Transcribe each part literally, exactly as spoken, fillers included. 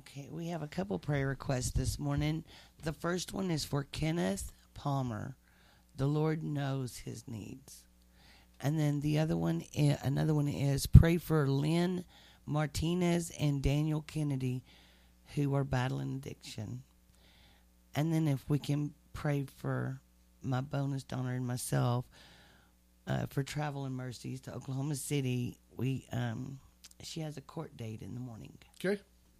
Okay, we have a couple prayer requests this morning. The first one is for Kenneth Palmer. The Lord knows his needs. And then the other one, i- another one is pray for Lynn Martinez and Daniel Kennedy, who are battling addiction. And then if we can pray for my bonus donor and myself uh, for travel and mercies to Oklahoma City. We um, she has a court date in the morning. Okay.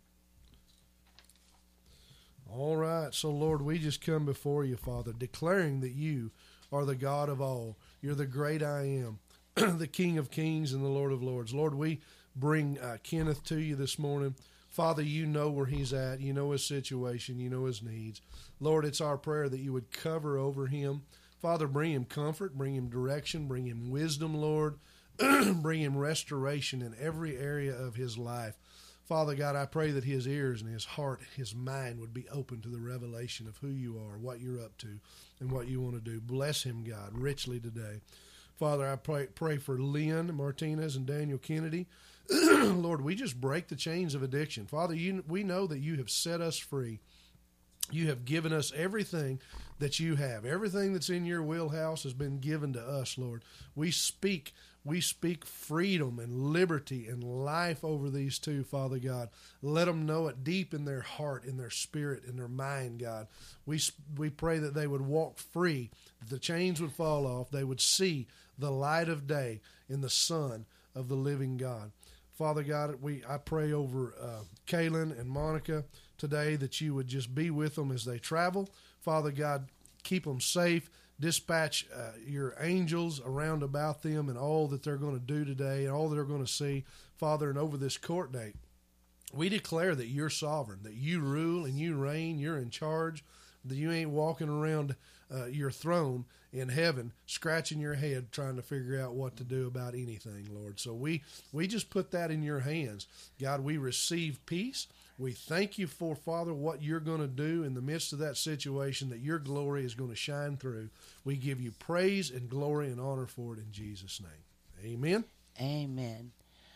All right. So, Lord, we just come before you, Father, declaring that you are the God of all. You're the great I am, the King of kings and the Lord of lords. Lord, we bring uh, Kenneth to you this morning. Father, you know where he's at. You know his situation. You know his needs. Lord, it's our prayer that you would cover over him. Father, bring him comfort, bring him direction, bring him wisdom, Lord. Bring him restoration in every area of his life. Father God, I pray that his ears and his heart, his mind would be open to the revelation of who you are, what you're up to, and what you want to do. Bless him, God, richly today. Father, I pray, pray for Lynn Martinez and Daniel Kennedy. Lord, we just break the chains of addiction. Father, you, we know that you have set us free. You have given us everything that you have. Everything that's in your wheelhouse has been given to us, Lord. We speak We speak freedom and liberty and life over these two, Father God. Let them know it deep in their heart, in their spirit, in their mind, God. We we pray that they would walk free, that the chains would fall off, they would see the light of day in the Son of the living God. Father God, we I pray over uh, Kaylin and Monica today that you would just be with them as they travel. Father God, keep them safe. Dispatch uh, your angels around about them and all that they're going to do today and all that they're going to see, Father, and over this court date. We declare that you're sovereign, that you rule and you reign, you're in charge, that you ain't walking around uh, your throne in heaven scratching your head trying to figure out what to do about anything, Lord. So we, we just put that in your hands. God, we receive peace. We thank you for, Father, what you're going to do in the midst of that situation, that your glory is going to shine through. We give you praise and glory and honor for it in Jesus' name. Amen. Amen.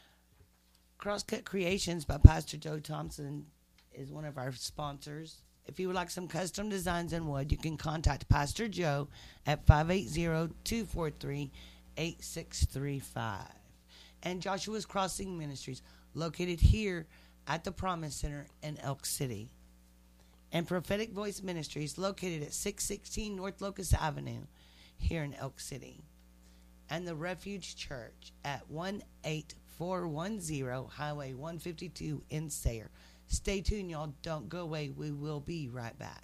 Crosscut Creations by Pastor Joe Thompson is one of our sponsors. If you would like some custom designs in wood, you can contact Pastor Joe at five eight zero, two four three, eight six three five. And Joshua's Crossing Ministries, located here at the Promise Center in Elk City. And Prophetic Voice Ministries, located at six sixteen North Locust Avenue here in Elk City. And the Refuge Church at one eight four one zero Highway one fifty-two in Sayre. Stay tuned, y'all. Don't go away. We will be right back.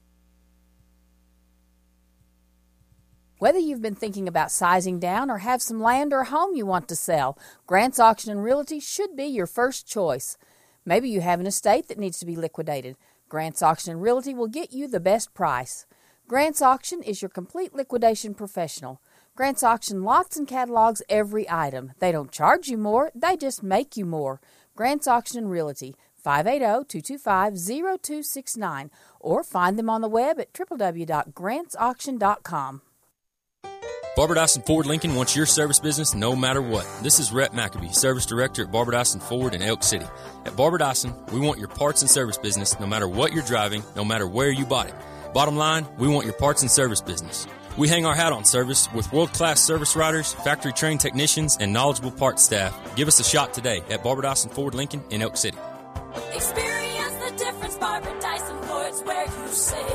Whether you've been thinking about sizing down or have some land or a home you want to sell, Grant's Auction and Realty should be your first choice. Maybe you have an estate that needs to be liquidated. Grant's Auction and Realty will get you the best price. Grant's Auction is your complete liquidation professional. Grant's Auction lots and catalogs every item. They don't charge you more, they just make you more. Grant's Auction and Realty, five eight zero, two two five, zero two six nine, or find them on the web at w w w dot grants auction dot com. Barbara Dyson Ford Lincoln wants your service business no matter what. This is Rhett McAbee, Service Director at Barbara Dyson Ford in Elk City. At Barbara Dyson, we want your parts and service business no matter what you're driving, no matter where you bought it. Bottom line, we want your parts and service business. We hang our hat on service with world-class service writers, factory-trained technicians, and knowledgeable parts staff. Give us a shot today at Barbara Dyson Ford Lincoln in Elk City. Experience the difference. Barbara Dyson Ford's where you save.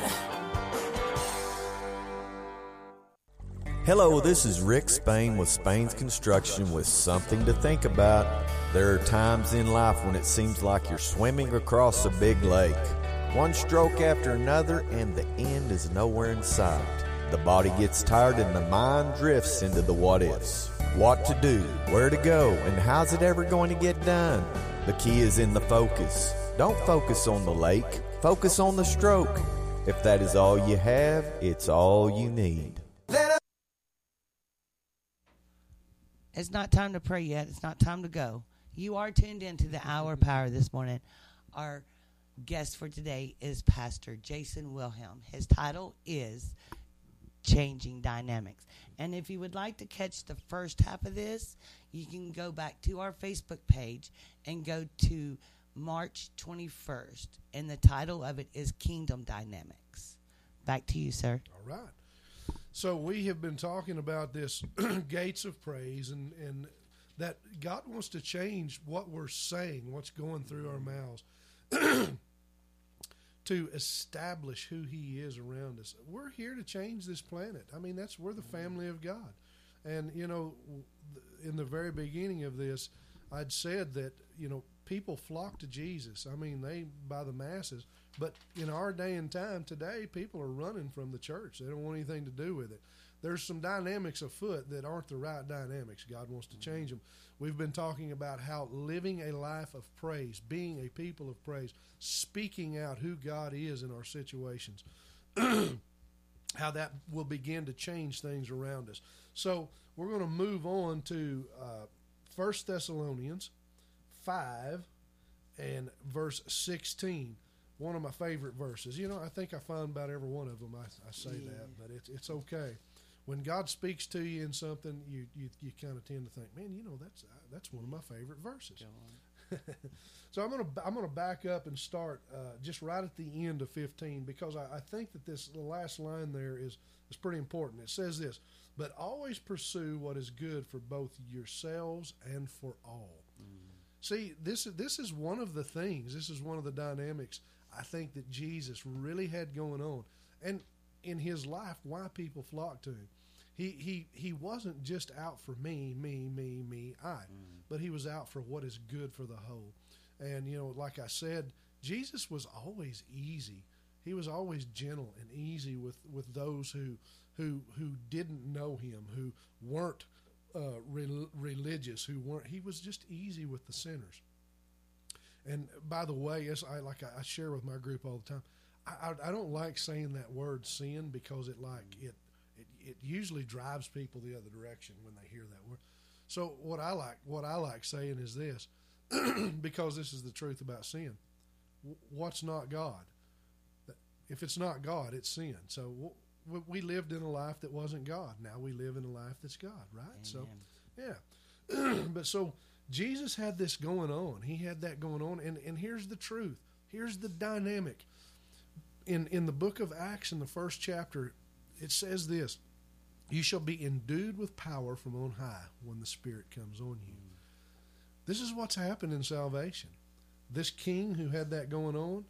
Hello, this is Rick Spain with Spain's Construction with something to think about. There are times in life when it seems like you're swimming across a big lake. One stroke after another and the end is nowhere in sight. The body gets tired and the mind drifts into the what-ifs. What to do, where to go, and how's it ever going to get done? The key is in the focus. Don't focus on the lake, focus on the stroke. If that is all you have, it's all you need. It's not time to pray yet. It's not time to go. You are tuned into the Hour of Power this morning. Our guest for today is Pastor Jason Wilhelm. His title is Changing Dynamics. And if you would like to catch the first half of this, you can go back to our Facebook page and go to March twenty-first, and the title of it is Kingdom Dynamics. Back to you, sir. All right. So we have been talking about this gates of praise, and, and that God wants to change what we're saying, what's going through our mouths, to establish who he is around us. We're here to change this planet. I mean, that's we're the family of God. And, you know, in the very beginning of this, I'd said that, you know, people flock to Jesus. I mean, they by the masses. But in our day and time today, people are running from the church. They don't want anything to do with it. There's some dynamics afoot that aren't the right dynamics. God wants to change them. We've been talking about how living a life of praise, being a people of praise, speaking out who God is in our situations, how that will begin to change things around us. So we're going to move on to uh, First Thessalonians five and verse sixteen. One of my favorite verses. You know, I think I find about every one of them I, I say yeah. that, but it's it's okay. When God speaks to you in something, you you, you kind of tend to think, man, you know, that's that's one of my favorite verses. So I'm gonna I'm gonna back up and start uh, just right at the end of fifteen, because I, I think that this the last line there is is pretty important. It says this: but always pursue what is good for both yourselves and for all. Mm. See, this this is one of the things. This is one of the dynamics I think that Jesus really had going on, and in his life, why people flocked to him. He he he wasn't just out for me, me, me, me, I, mm. but he was out for what is good for the whole. And, you know, like I said, Jesus was always easy. He was always gentle and easy with, with those who who who didn't know him, who weren't uh, re- religious, who weren't. He was just easy with the sinners. And by the way, as I like I share with my group all the time, I, I, I don't like saying that word sin, because it like it, it it usually drives people the other direction when they hear that word. So what I like what I like saying is this, because this is the truth about sin. What's not God? If it's not God, it's sin. So we lived in a life that wasn't God. Now we live in a life that's God, right? Amen. So, yeah. But so Jesus had this going on. He had that going on. And, and here's the truth. Here's the dynamic. In, in the book of Acts, in the first chapter, it says this: you shall be endued with power from on high when the Spirit comes on you. Mm. This is what's happened in salvation. This king who had that going on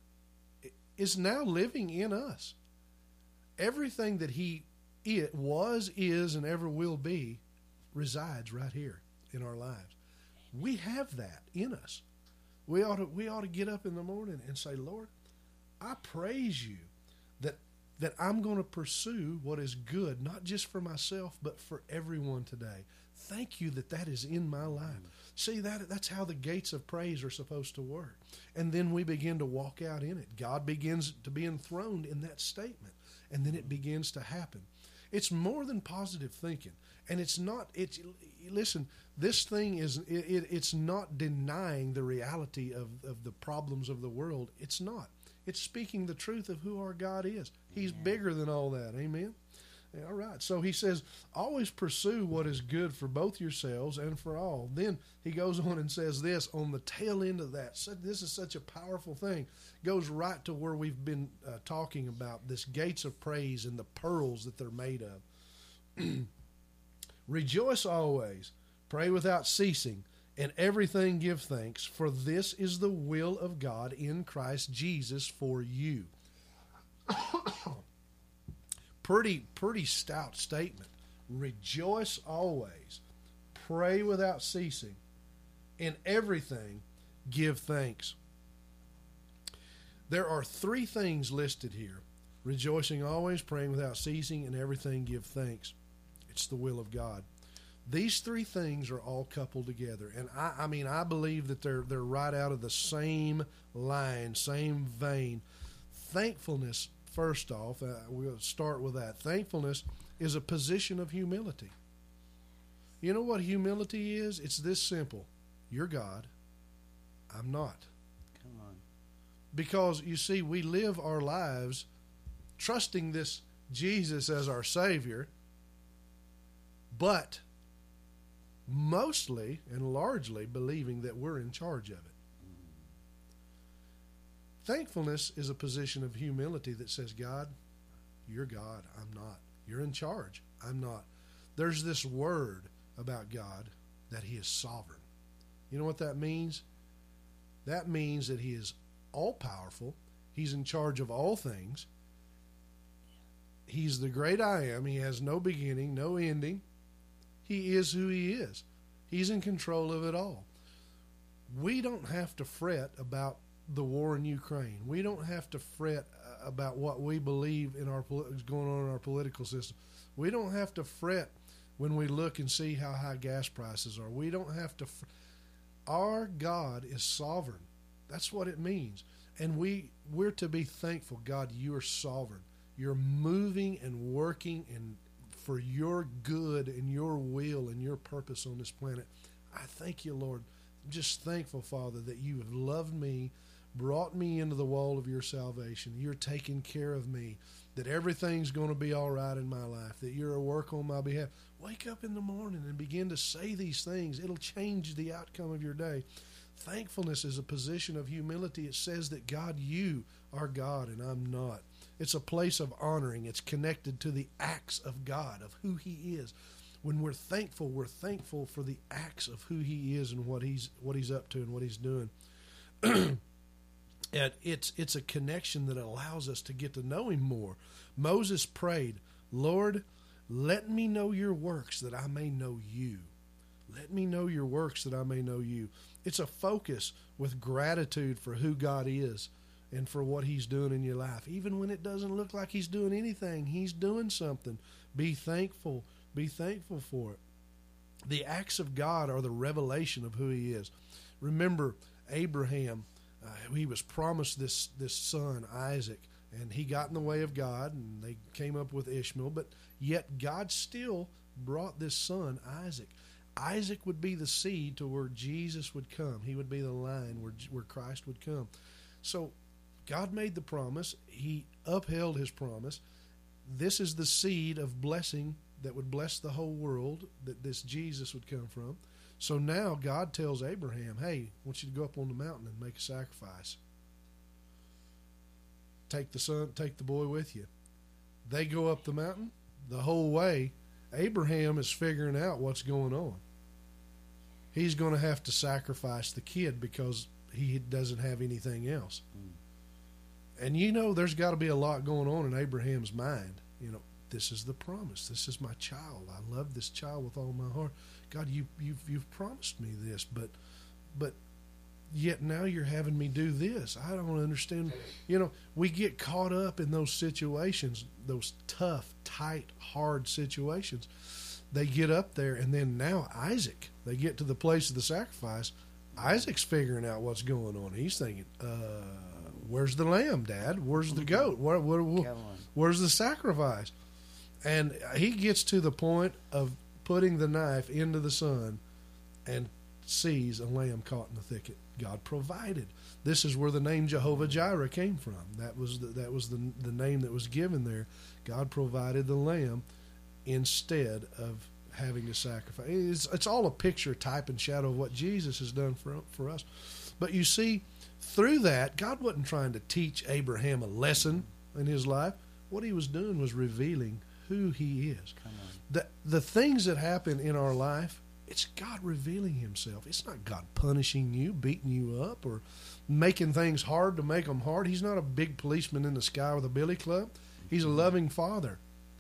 is now living in us. Everything that he it was, is, and ever will be resides right here in our lives. We have that in us. We ought to we ought to get up in the morning and say, Lord, I praise you that that I'm going to pursue what is good, not just for myself, but for everyone today. Thank you that that is in my life. See, that that's how the gates of praise are supposed to work. And then we begin to walk out in it. God begins to be enthroned in that statement. And then it begins to happen. It's more than positive thinking. And it's not, it's, listen, this thing is, it, it, it's not denying the reality of, of the problems of the world. It's not. It's speaking the truth of who our God is. He's yeah. bigger than all that. Amen? Yeah, all right. So he says, always pursue what is good for both yourselves and for all. Then he goes on and says this on the tail end of that. So this is such a powerful thing. Goes right to where we've been uh, talking about this gates of praise and the pearls that they're made of. Rejoice always. Pray without ceasing. In everything give thanks, for this is the will of God in Christ Jesus for you. Pretty, pretty stout statement. Rejoice always. Pray without ceasing. In everything, give thanks. There are three things listed here. Rejoicing always, praying without ceasing, and everything give thanks. It's the will of God. These three things are all coupled together. And I, I mean, I believe that they're they're right out of the same line, same vein. Thankfulness, first off, uh, we'll start with that. Thankfulness is a position of humility. You know what humility is? It's this simple. You're God. I'm not. Come on. Because, you see, we live our lives trusting this Jesus as our Savior, but mostly and largely believing that we're in charge of it. Thankfulness is a position of humility that says, God, you're God, I'm not. You're in charge, I'm not. There's this word about God that he is sovereign. You know what that means? That means that he is all-powerful. He's in charge of all things. He's the great I am. He has no beginning, no ending. He is who he is. He's in control of it all. We don't have to fret about the war in Ukraine. We don't have to fret about what we believe in our is going on in our political system. We don't have to fret when we look and see how high gas prices are. We don't have to. Fr- our God is sovereign. That's what it means. And we, we're to be thankful. God, you are sovereign. You're moving and working and for your good and your will and your purpose on this planet. I thank you, Lord. I'm just thankful, Father, that you have loved me, brought me into the wall of your salvation. You're taking care of me, that everything's going to be all right in my life, that you're at work on my behalf. Wake up in the morning and begin to say these things. It'll change the outcome of your day. Thankfulness is a position of humility. It says that, God, you are God and I'm not. It's a place of honoring. It's connected to the acts of God, of who he is. When we're thankful, we're thankful for the acts of who he is and what he's what he's up to and what he's doing. And it's it's a connection that allows us to get to know him more. Moses prayed, Lord, let me know your works that I may know you. Let me know your works that I may know you. It's a focus with gratitude for who God is and for what he's doing in your life. Even when it doesn't look like he's doing anything, he's doing something. Be thankful. Be thankful for it. The acts of God are the revelation of who he is. Remember, Abraham, uh, he was promised this, this son, Isaac, and he got in the way of God, and they came up with Ishmael, but yet God still brought this son, Isaac. Isaac would be the seed to where Jesus would come. He would be the line where, where Christ would come. So God made the promise. He upheld his promise. This is the seed of blessing that would bless the whole world, that this Jesus would come from. So now God tells Abraham, hey, I want you to go up on the mountain and make a sacrifice. Take the son, take the boy with you. They go up the mountain. The whole way, Abraham is figuring out what's going on. He's going to have to sacrifice the kid because he doesn't have anything else. Mm. And you know, there's got to be a lot going on in Abraham's mind. You know, this is the promise. This is my child. I love this child with all my heart. God, you, you've you've promised me this, but but yet now you're having me do this. I don't understand. You know, we get caught up in those situations, those tough, tight, hard situations. They get up there, and then now Isaac, they get to the place of the sacrifice. Isaac's figuring out what's going on. He's thinking, uh, where's the lamb, Dad? Where's the goat? Where, where, where, where's the sacrifice? And he gets to the point of putting the knife into the son and sees a lamb caught in the thicket. God provided. This is where the name Jehovah Jireh came from. That was the, that was the the name that was given there. God provided the lamb instead of having to sacrifice. It's, it's all a picture, type, and shadow of what Jesus has done for for us. But you see, through that, God wasn't trying to teach Abraham a lesson in his life. What he was doing was revealing who he is. Come on. The, the things that happen in our life, it's God revealing himself. It's not God punishing you, beating you up, or making things hard to make them hard. He's not a big policeman in the sky with a billy club. He's a loving father.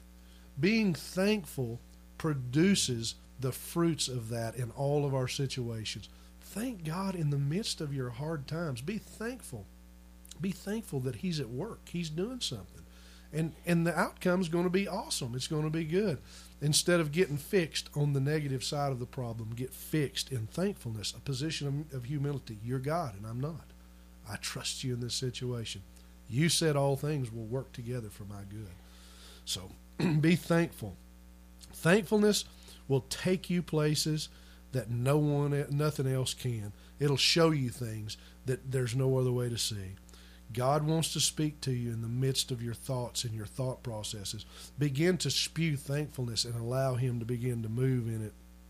Being thankful produces the fruits of that in all of our situations. Thank God in the midst of your hard times. Be thankful. Be thankful that he's at work. He's doing something. And and the outcome's going to be awesome. It's going to be good. Instead of getting fixed on the negative side of the problem, get fixed in thankfulness, a position of, of humility. You're God and I'm not. I trust you in this situation. You said all things will work together for my good. So be thankful. Thankfulness will take you places that no one, nothing else can. It'll show you things that there's no other way to see. God wants to speak to you in the midst of your thoughts and your thought processes. Begin to spew thankfulness and allow him to begin to move in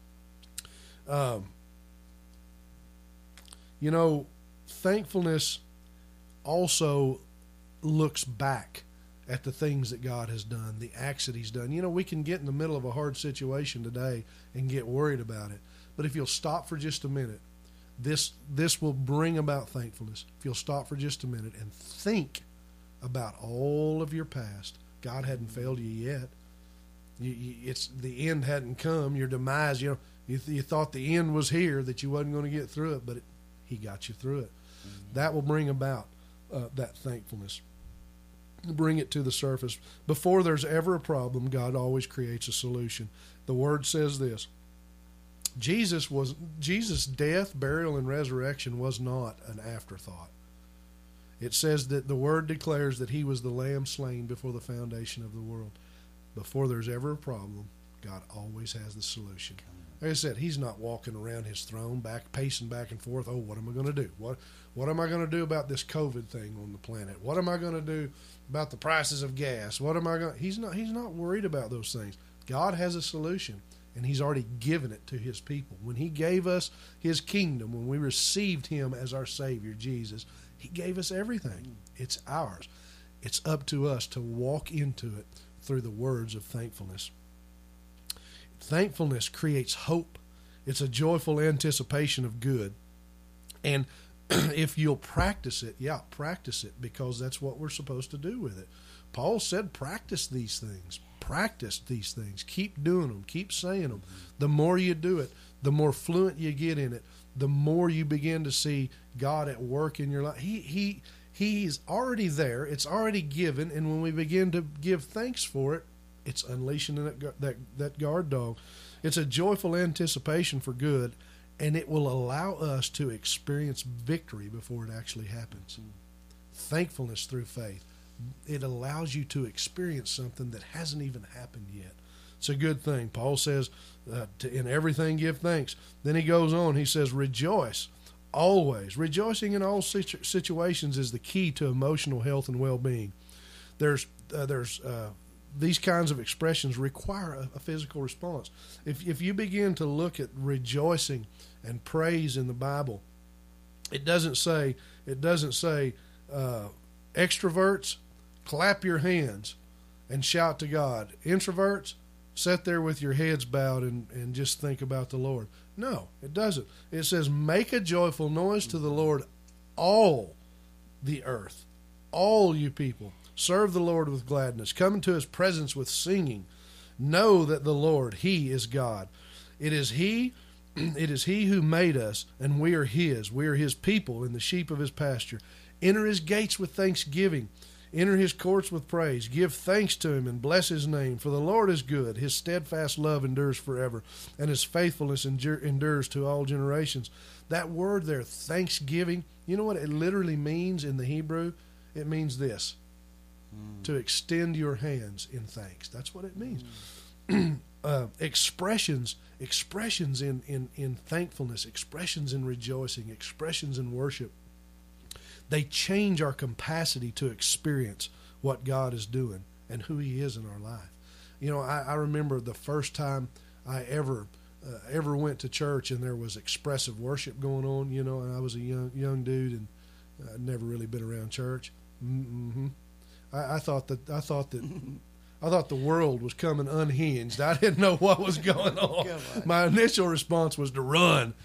it. Um, you know, thankfulness also looks back at the things that God has done, the acts that he's done. You know, we can get in the middle of a hard situation today and get worried about it. But if you'll stop for just a minute, this this will bring about thankfulness. If you'll stop for just a minute and think about all of your past. God hadn't failed you yet. You, you, it's the end hadn't come. Your demise, you know, you, you thought the end was here, that you wasn't going to get through it, but it, he got you through it. Mm-hmm. That will bring about uh, that thankfulness. Bring it to the surface. Before there's ever a problem, God always creates a solution. The Word says this. Jesus was Jesus' death, burial, and resurrection was not an afterthought. It says that the Word declares that he was the Lamb slain before the foundation of the world. Before there's ever a problem, God always has the solution. Like I said, he's not walking around his throne, back pacing back and forth. Oh, what am I going to do? What what am I going to do about this COVID thing on the planet? What am I going to do about the prices of gas? What am I going? He's not. He's not worried about those things. God has a solution, and he's already given it to his people. When he gave us his kingdom, when we received him as our Savior, Jesus, he gave us everything. It's ours. It's up to us to walk into it through the words of thankfulness. Thankfulness creates hope. It's a joyful anticipation of good. And if you'll practice it, yeah, practice it, because that's what we're supposed to do with it. Paul said practice these things. Practice these things. Keep doing them. Keep saying them. The more you do it, the more fluent you get in it, the more you begin to see God at work in your life. He he He's already there. It's already given. And when we begin to give thanks for it, it's unleashing that, that, that guard dog. It's a joyful anticipation for good, and it will allow us to experience victory before it actually happens. Mm. Thankfulness through faith. It allows you to experience something that hasn't even happened yet. It's a good thing. Paul says, uh, to, in everything give thanks. Then he goes on, he says, rejoice always. Rejoicing in all situ- situations is the key to emotional health and well-being. There's, uh, there's, uh, these kinds of expressions require a, a physical response. If if you begin to look at rejoicing and praise in the Bible, it doesn't say it doesn't say uh, extroverts clap your hands and shout to God. Introverts, sit there with your heads bowed and, and just think about the Lord. No, it doesn't. It says make a joyful noise to the Lord, all the earth, all you people. Serve the Lord with gladness. Come into his presence with singing. Know that the Lord, he is God. It is he, it is he who made us, and we are his. We are his people and the sheep of his pasture. Enter his gates with thanksgiving. Enter his courts with praise. Give thanks to him and bless his name. For the Lord is good. His steadfast love endures forever, and his faithfulness endures to all generations. That word there, thanksgiving, you know what it literally means in the Hebrew? It means this. To extend your hands in thanks. That's what it means. Mm. uh, expressions, expressions in, in, in thankfulness, expressions in rejoicing, expressions in worship. They change our capacity to experience what God is doing and who he is in our life. You know, I, I remember the first time I ever uh, ever went to church and there was expressive worship going on. You know, and I was a young young dude and I'd never really been around church. Mm-hmm. I, I thought that I thought that I thought the world was coming unhinged. I didn't know what was going on. on. My initial response was to run.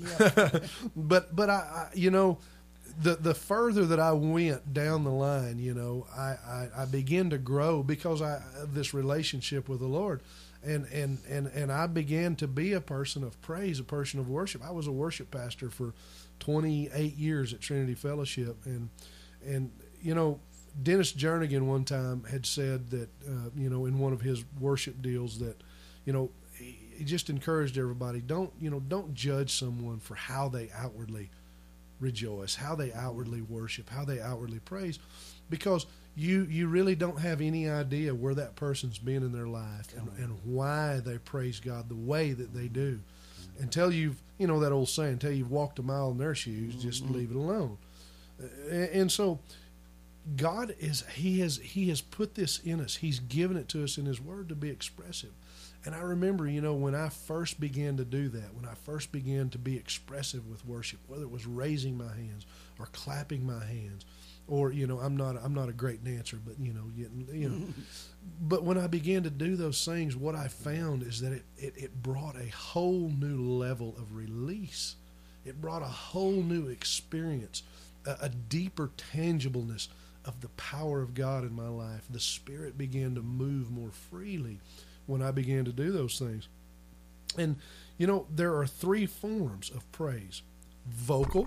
but but I, I you know the the further that I went down the line, you know, I, I, I began to grow because I of this relationship with the Lord. And, and, and, and I began to be a person of praise, a person of worship. I was a worship pastor for twenty-eight years at Trinity Fellowship, and and you know. Dennis Jernigan one time had said that, uh, you know, in one of his worship deals that, you know, he, he just encouraged everybody, don't, you know, don't judge someone for how they outwardly rejoice, how they outwardly worship, how they outwardly praise, because you, you really don't have any idea where that person's been in their life and, and why they praise God the way that they do. Until you've, you know, that old saying, until you've walked a mile in their shoes, just mm-hmm. leave it alone. And, and so, God is, he has, he has put this in us. He's given it to us in his word to be expressive. And I remember, you know, when I first began to do that, when I first began to be expressive with worship, whether it was raising my hands or clapping my hands or you know, I'm not I'm not a great dancer, but you know, you, you know. But when I began to do those things, what I found is that it, it, it brought a whole new level of release. It brought a whole new experience, a, a deeper tangibleness of the power of God in my life. The Spirit began to move more freely when I began to do those things. And, you know, there are three forms of praise. Vocal,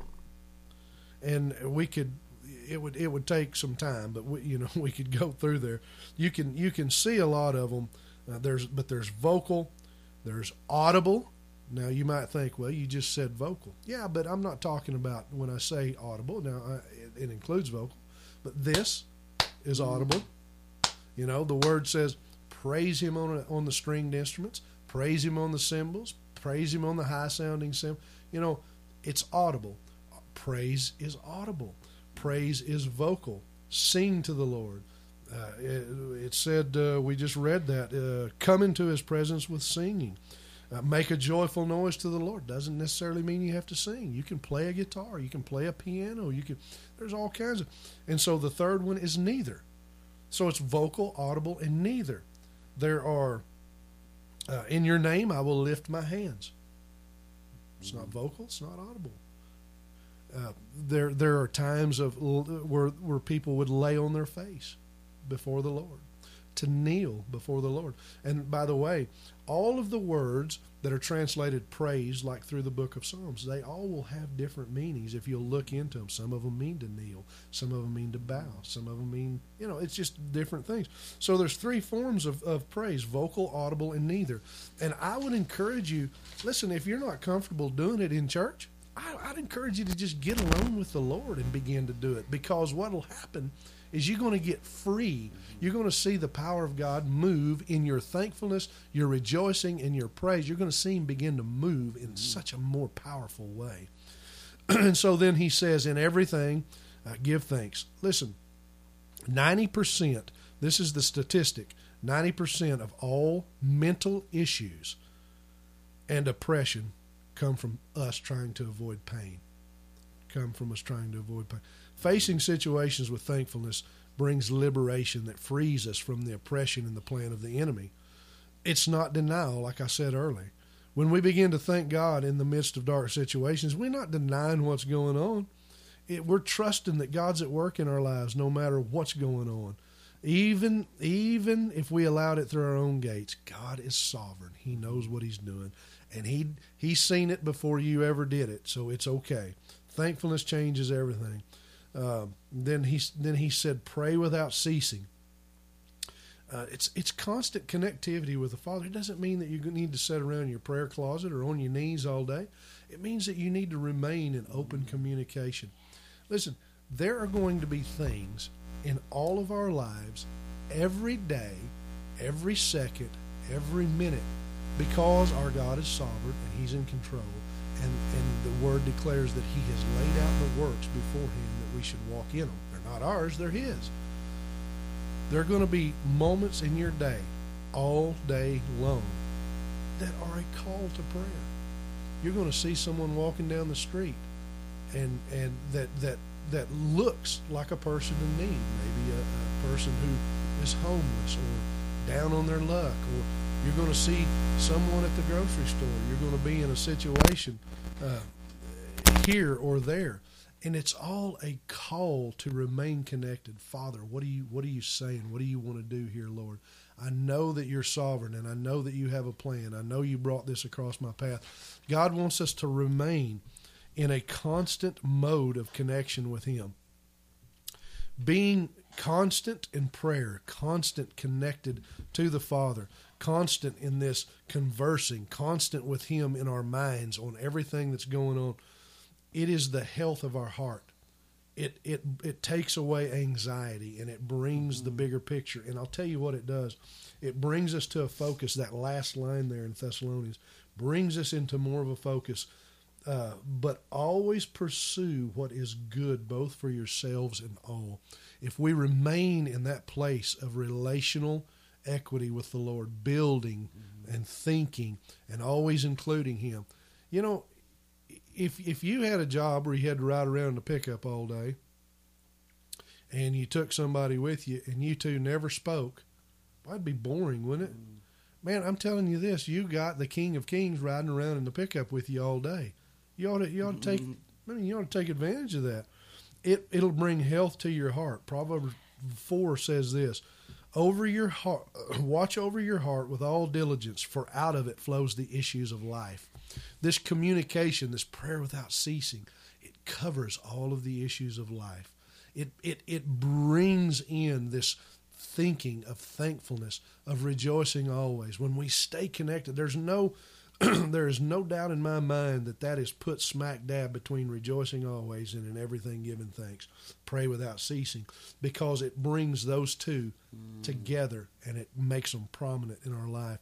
and we could, it would it would take some time, but we, you know, we could go through there. You can you can see a lot of them. Uh, there's but there's vocal, there's audible. Now you might think, well, you just said vocal. Yeah, but I'm not talking about when I say audible. Now I, it, it includes vocal, but this is audible. You know, the word says praise Him on a, on the stringed instruments, praise Him on the cymbals, praise Him on the high sounding cymbal. You know, it's audible. Praise is audible. Praise is vocal. Sing to the Lord. Uh, it, it said, uh, we just read that, uh, come into His presence with singing. Uh, make a joyful noise to the Lord. Doesn't necessarily mean you have to sing. You can play a guitar. You can play a piano. You can. There's all kinds of. And so the third one is neither. So it's vocal, audible, and neither. There are, uh, in your name I will lift my hands. It's not vocal. It's not audible. Uh, there there are times of where where people would lay on their face before the Lord, to kneel before the Lord. And by the way, all of the words that are translated praise, like through the book of Psalms, they all will have different meanings if you'll look into them. Some of them mean to kneel. Some of them mean to bow. Some of them mean, you know, it's just different things. So there's three forms of, of praise, vocal, audible, and neither. And I would encourage you, listen, if you're not comfortable doing it in church, I, I'd encourage you to just get alone with the Lord and begin to do it, because what will happen is you're going to get free. You're going to see the power of God move in your thankfulness, your rejoicing, and your praise. You're going to see Him begin to move in such a more powerful way. And so then He says, in everything, uh, give thanks. Listen, ninety percent, this is the statistic, ninety percent of all mental issues and oppression come from us trying to avoid pain. Come from us trying to avoid pain. Facing situations with thankfulness brings liberation that frees us from the oppression and the plan of the enemy. It's not denial, like I said earlier. When we begin to thank God in the midst of dark situations, we're not denying what's going on. It, we're trusting that God's at work in our lives no matter what's going on. Even, even if we allowed it through our own gates, God is sovereign. He knows what He's doing. And he He's seen it before you ever did it, so it's okay. Thankfulness changes everything. Uh, then he then he said, pray without ceasing. Uh, it's it's constant connectivity with the Father. It doesn't mean that you need to sit around in your prayer closet or on your knees all day. It means that you need to remain in open communication. Listen, there are going to be things in all of our lives every day, every second, every minute, because our God is sovereign and He's in control. And, and the Word declares that He has laid out the works beforehand that we should walk in them. They're not ours, they're His. There are going to be moments in your day, all day long, that are a call to prayer. You're going to see someone walking down the street and and that that, that looks like a person in need, maybe a, a person who is homeless or down on their luck, or you're going to see someone at the grocery store. You're going to be in a situation uh, here or there, and it's all a call to remain connected. Father, what are you what are you saying? What do you want to do here, Lord? I know that You're sovereign, and I know that You have a plan. I know You brought this across my path. God wants us to remain in a constant mode of connection with Him. Being constant in prayer, constant connected to the Father, constant in this conversing, constant with Him in our minds on everything that's going on. It is the health of our heart. It it it takes away anxiety, and it brings the bigger picture. And I'll tell you what it does. It brings us to a focus. That last line there in Thessalonians brings us into more of a focus. Uh, but always pursue what is good, both for yourselves and all. If we remain in that place of relational equity with the Lord, building mm-hmm. and thinking and always including Him. You know, if if you had a job where you had to ride around in a pickup all day, and you took somebody with you, and you two never spoke, that'd be boring, wouldn't it? Mm. Man, I'm telling you this: you got the King of Kings riding around in the pickup with you all day. You ought to, you ought to take. I mean, you ought to take advantage of that. It it'll bring health to your heart. Proverbs four says this: "Over your heart, watch over your heart with all diligence, for out of it flows the issues of life." This communication, this prayer without ceasing, it covers all of the issues of life. It it it brings in this thinking of thankfulness, of rejoicing always. When we stay connected, there's no there is no doubt in my mind that that is put smack dab between rejoicing always and in everything giving thanks. Pray without ceasing, because it brings those two mm. together and it makes them prominent in our life.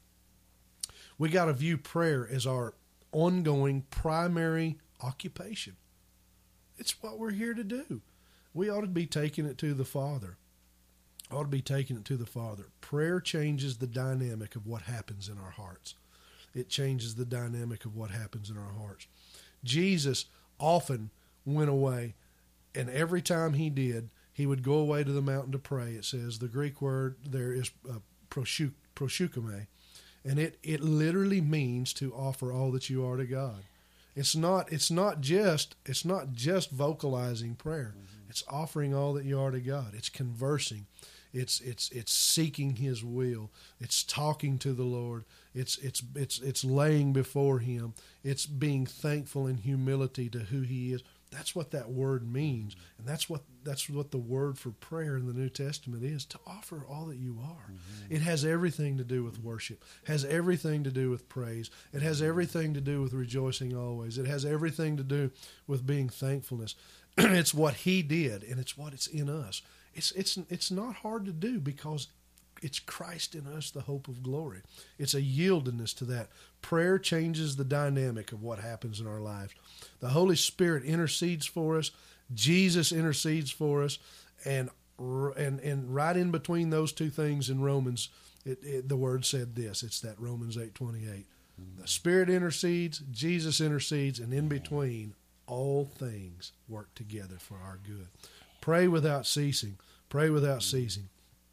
We got to view prayer as our ongoing primary occupation. It's what we're here to do. We ought to be taking it to the Father. Ought to be taking it to the Father. Prayer changes the dynamic of what happens in our hearts. It changes the dynamic of what happens in our hearts. Jesus often went away, and every time he did, he would go away to the mountain to pray. It says the Greek word there is uh, proseuchomai, and it, it literally means to offer all that you are to God. It's not it's not just it's not just vocalizing prayer. Mm-hmm. It's offering all that you are to God. It's conversing. It's it's it's seeking His will. It's talking to the Lord. It's it's it's it's laying before Him. It's being thankful in humility to who He is. That's what that word means, and that's what that's what the word for prayer in the New Testament is: to offer all that you are. Mm-hmm. It has everything to do with worship. Has everything to do with praise. It has everything to do with rejoicing always. It has everything to do with being thankfulness. It's what He did, and it's what it's in us. It's it's it's not hard to do because it's Christ in us, the hope of glory. It's a yieldedness to that. Prayer changes the dynamic of what happens in our lives. The Holy Spirit intercedes for us. Jesus intercedes for us, and and and right in between those two things in Romans, it, it, the Word said this. It's that Romans eight twenty-eight. Mm-hmm. The Spirit intercedes, Jesus intercedes, and in between, all things work together for our good. Pray without ceasing. Pray without ceasing.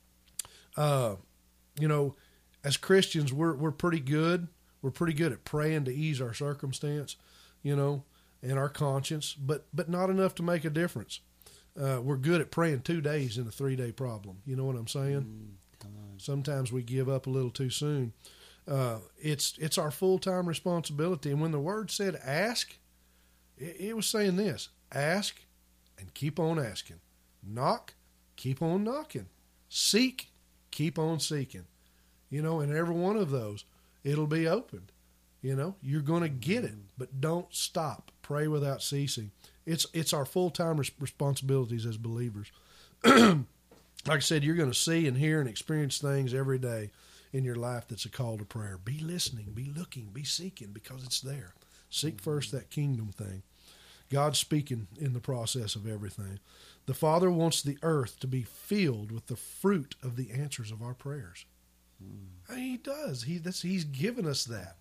Uh, you know, as Christians, we're we're pretty good. We're pretty good at praying to ease our circumstance, you know, and our conscience, but but not enough to make a difference. Uh, we're good at praying two days in a three-day problem. You know what I'm saying? Mm, come on. Sometimes we give up a little too soon. Uh, it's it's our full-time responsibility. And when the Word said ask, it, it was saying this: ask and keep on asking. Knock, keep on knocking. Seek, keep on seeking. You know, and every one of those, it'll be opened. You know, you're going to get it, but don't stop. Pray without ceasing. It's it's our full-time res- responsibilities as believers. Like I said, you're going to see and hear and experience things every day in your life that's a call to prayer. Be listening, be looking, be seeking, because it's there. Seek first that kingdom thing. God's speaking in the process of everything. The Father wants the earth to be filled with the fruit of the answers of our prayers. Mm. He does. He that's He's given us that.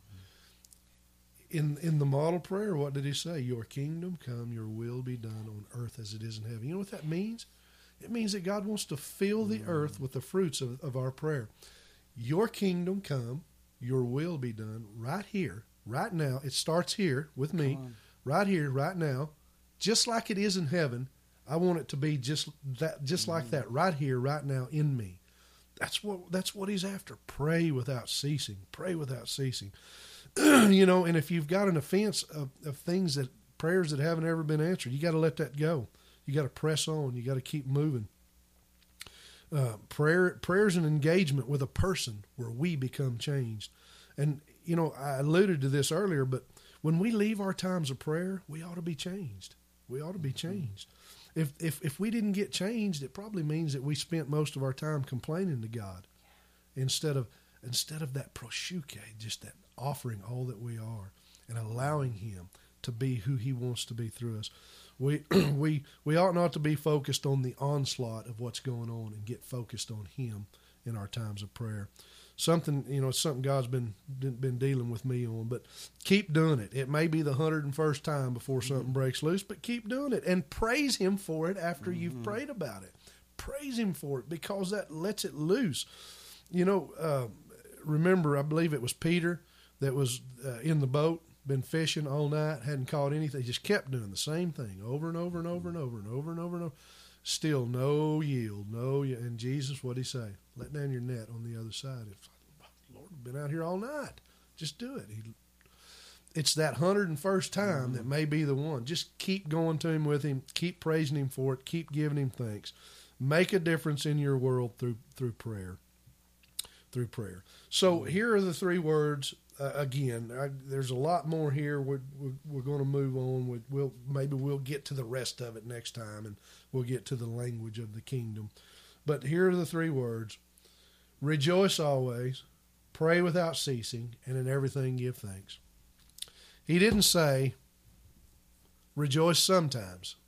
In in the model prayer, what did He say? Your kingdom come, your will be done on earth as it is in heaven. You know what that means? It means that God wants to fill the mm. earth with the fruits of, of our prayer. Your kingdom come, your will be done right here, right now. It starts here with me. Right here, right now, just like it is in heaven. I want it to be just that, just mm-hmm. like that, right here, right now, in me. That's what that's what He's after. Pray without ceasing. Pray without ceasing. You know, and if you've got an offense of, of things that prayers that haven't ever been answered, you got to let that go. You got to press on. You got to keep moving. Uh, prayer prayer is an engagement with a person where we become changed. And you know, I alluded to this earlier, but when we leave our times of prayer, we ought to be changed. We ought to be changed. If if if we didn't get changed, it probably means that we spent most of our time complaining to God instead of instead of that proseuche, just that offering all that we are and allowing Him to be who He wants to be through us. We we we ought not to be focused on the onslaught of what's going on and get focused on Him in our times of prayer. Something, you know, it's something God's been been dealing with me on, but keep doing it. It may be the hundred and first time before something mm-hmm. breaks loose, but keep doing it and praise Him for it after mm-hmm. you've prayed about it. praise him for it, because that lets it loose. You know, uh, remember, I believe it was Peter that was uh, in the boat, been fishing all night, hadn't caught anything, just kept doing the same thing over and over and over and over and over and over and over. Still no yield, no yield. And Jesus, what'd he say? Let down your net on the other side. It's like, Lord, I've been out here all night. Just do it. He, it's that hundred and first time that may be the one. Just keep going to him with him. Keep praising him for it. Keep giving him thanks. Make a difference in your world through through prayer. Through prayer. So here are the three words. Uh, again, I, there's a lot more here. We're we're, we're going to move on. We, we'll maybe we'll get to the rest of it next time, and we'll get to the language of the kingdom. But here are the three words: rejoice always, pray without ceasing, and in everything give thanks. He didn't say rejoice sometimes.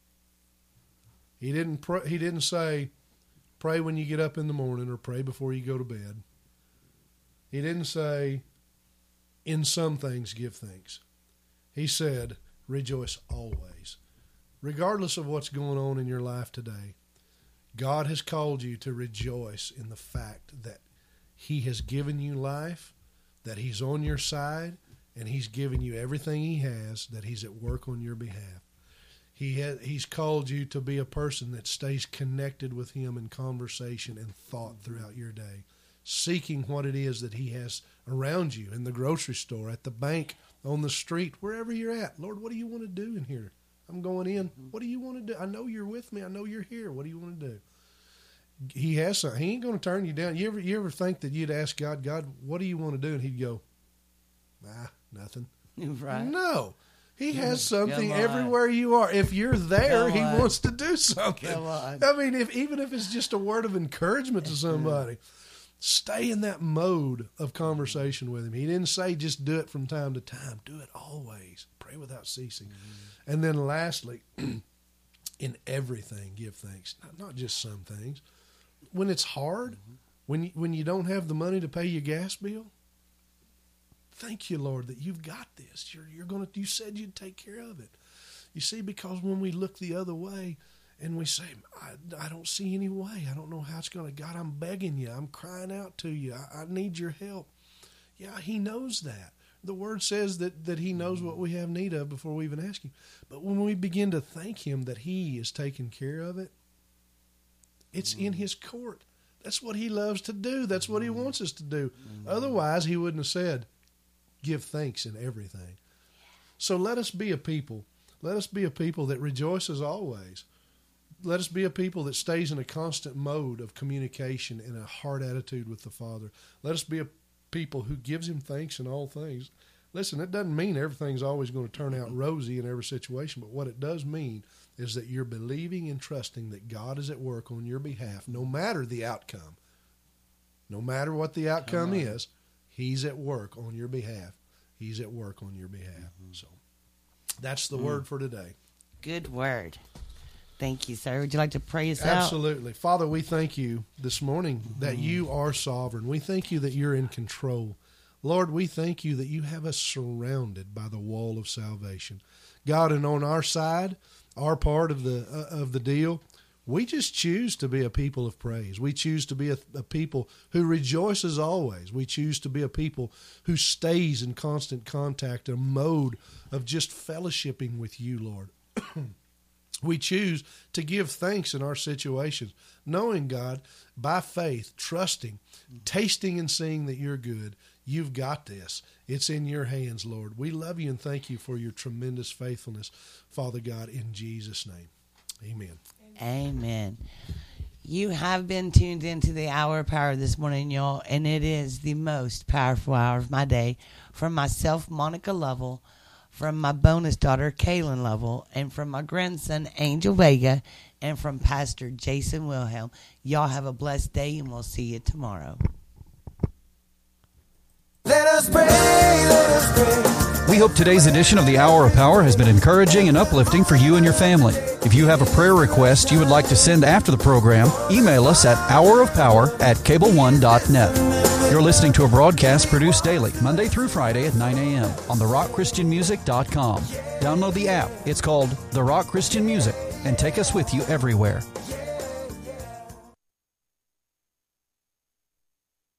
He didn't. Pr- he didn't say pray when you get up in the morning or pray before you go to bed. He didn't say in some things give thanks. He said rejoice always. Regardless of what's going on in your life today, God has called you to rejoice in the fact that he has given you life, that he's on your side, and he's given you everything he has, that he's at work on your behalf. He has, he's called you to be a person that stays connected with him in conversation and thought throughout your day, seeking what it is that he has around you in the grocery store, at the bank, on the street, wherever you're at. Lord, what do you want to do in here? I'm going in. What do you want to do? I know you're with me. I know you're here. What do you want to do? He has something. He ain't going to turn you down. You ever, you ever think that you'd ask God, God, what do you want to do? And he'd go, ah, nothing. Right. No. He has something Come on. everywhere you are. If you're there, Come he on. wants to do something. Come on. I mean, if even if it's just a word of encouragement to somebody, stay in that mode of conversation with him. He didn't say just do it from time to time. Do it always. Pray without ceasing. Mm-hmm. And then lastly, in everything, give thanks. Not, not just some things. When it's hard, mm-hmm. when you, when you don't have the money to pay your gas bill, thank you, Lord, that you've got this. You're, you're going to. You said you'd take care of it. You see, because when we look the other way and we say, I, I don't see any way. I don't know how it's going to. God, I'm begging you. I'm crying out to you. I, I need your help. Yeah, he knows that. The word says that, that he knows what we have need of before we even ask him. But when we begin to thank him that he is taking care of it, it's mm. in his court. That's what he loves to do. That's what he wants us to do. Mm. Otherwise, he wouldn't have said, give thanks in everything. So let us be a people. Let us be a people that rejoices always. Let us be a people that stays in a constant mode of communication and a heart attitude with the Father. Let us be a people who gives him thanks in all things. Listen, it doesn't mean everything's always going to turn out rosy in every situation, but what it does mean is that you're believing and trusting that God is at work on your behalf, no matter the outcome. No matter what the outcome is, he's at work on your behalf. He's at work on your behalf. Mm-hmm. So that's the mm. word for today. Good word. Thank you, sir. Would you like to pray us out? Absolutely. Father, we thank you this morning mm-hmm. that you are sovereign. We thank you that you're in control. Lord, we thank you that you have us surrounded by the wall of salvation. God, and on our side, our part of the uh, of the deal, we just choose to be a people of praise. We choose to be a, a people who rejoices always. We choose to be a people who stays in constant contact, a mode of just fellowshipping with you, Lord. We choose to give thanks in our situations, knowing, God, by faith, trusting, tasting and seeing that you're good. You've got this. It's in your hands, Lord. We love you and thank you for your tremendous faithfulness, Father God, in Jesus' name. Amen. Amen. You have been tuned into the Hour of Power this morning, y'all, and it is the most powerful hour of my day. From myself, Monica Lovell, from my bonus daughter, Kaylin Lovell, and from my grandson, Angel Vega, and from Pastor Jason Wilhelm. Y'all have a blessed day, and we'll see you tomorrow. Let us pray, let us pray. We hope today's edition of the Hour of Power has been encouraging and uplifting for you and your family. If you have a prayer request you would like to send after the program, email us at hour of power at cable one dot net. You're listening to a broadcast produced daily, Monday through Friday at nine a.m. on the rock christian music dot com. Download the app. It's called The Rock Christian Music, and take us with you everywhere.